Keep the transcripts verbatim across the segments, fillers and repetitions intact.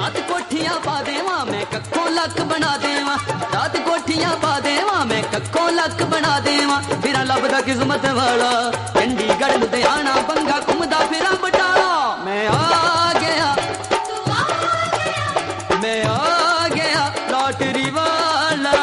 रात कोठियां पा देवा मैं कक्खों लक बना देवा, रात कोठियां पा देवा मैं कक्खों लक बना देवा। फिर लभदा किस्मत वाला चंडीगढ़ लुधियाना बंगा घुमदा फिरा बटाला। मैं आ गया मैं आ गया लॉटरी वाला।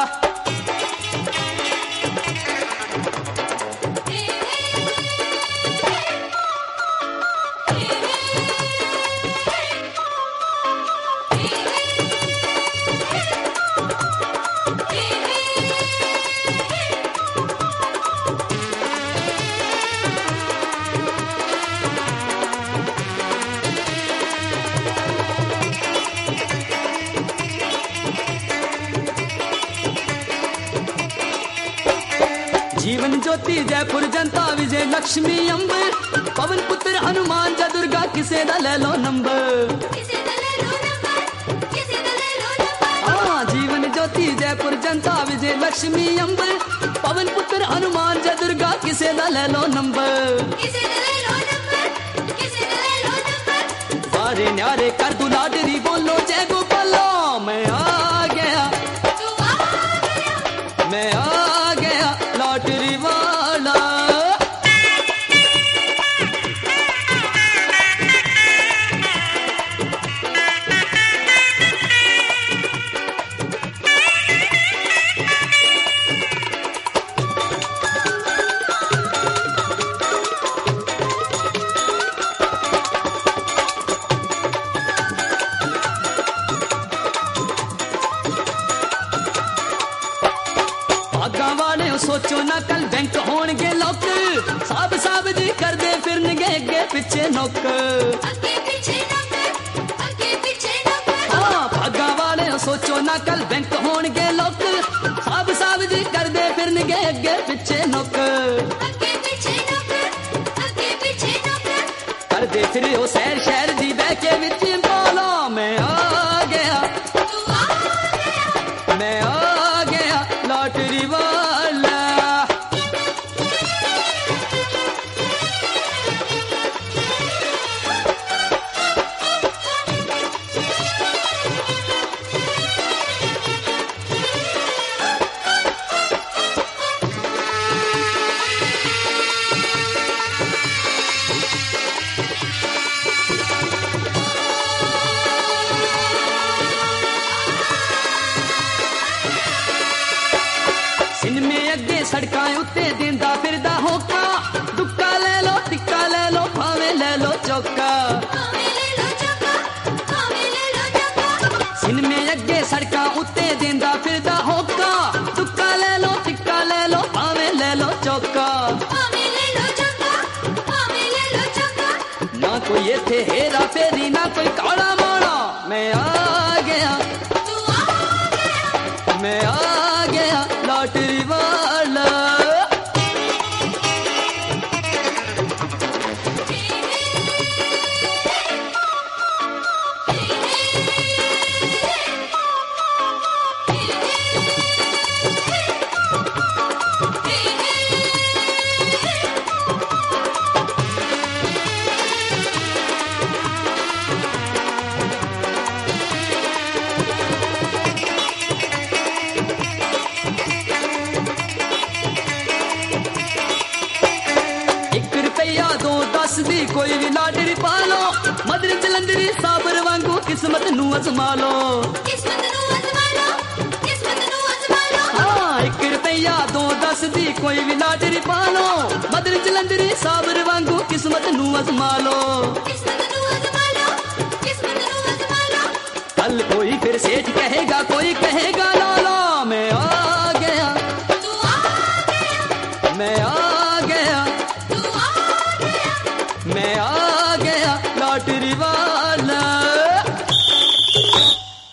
जीवन ज्योति जयपुर जनता विजय लक्ष्मी अंबर, पवन पुत्र हनुमान जा दुर्गा किसे दा ले लो नंबर। हाँ जीवन ज्योति जयपुर जनता विजय लक्ष्मी अंबर, पवन पुत्र हनुमान जा दुर्गा किसे दा ले लो नंबर। सारे न्यारे कर दू लाडरी बोलो जय गोपालो। मैं आ गया मैं आ गया लॉटरी वाला। भागा वाले सोचो ना कल बैंक होणगे लोक, साब साब जी कर दे फिरनगे अगे पिछे नोक। हाँ भागा वाले सोचो ना कल बैंक होणगे लोक, साब साब जी कर दे फिरनगे अगे पिछे नोक। कर दे फिर ओ शहर शहर दी बह के विच बोलो। मैं आ गया मैं आ गया लॉटरी वाला। सड़कां उत्ते देंदा फिरदा होका, दुक्का ले लो टिक्का ले लो भावे ले लो चौका। सिन में अगे सड़कां उत्ते देंदा फिरदा होका, दुक्का ले लो टिक्का ले लो भावे ले लो चौका। ना कोई इत्थे हेरा फेरी ना कोई काला माड़ा। मैं आ गया मैं आ गया लॉटरी वाला। दी कोई भी लाटरी पालो, मदर जलंधरी साबर वांगू किस्मत नू अजमा लो। हाँ एक रुपया दो दस दी कोई भी लाटरी पालो, मदर जलंधरी साबर वांगू किस्मत नू अजमा लो। कल कोई फिर सेठ कहेगा कोई कहेगा लाला। मैं आ गया मैं आ गया मैं आ गया लॉटरी वाला।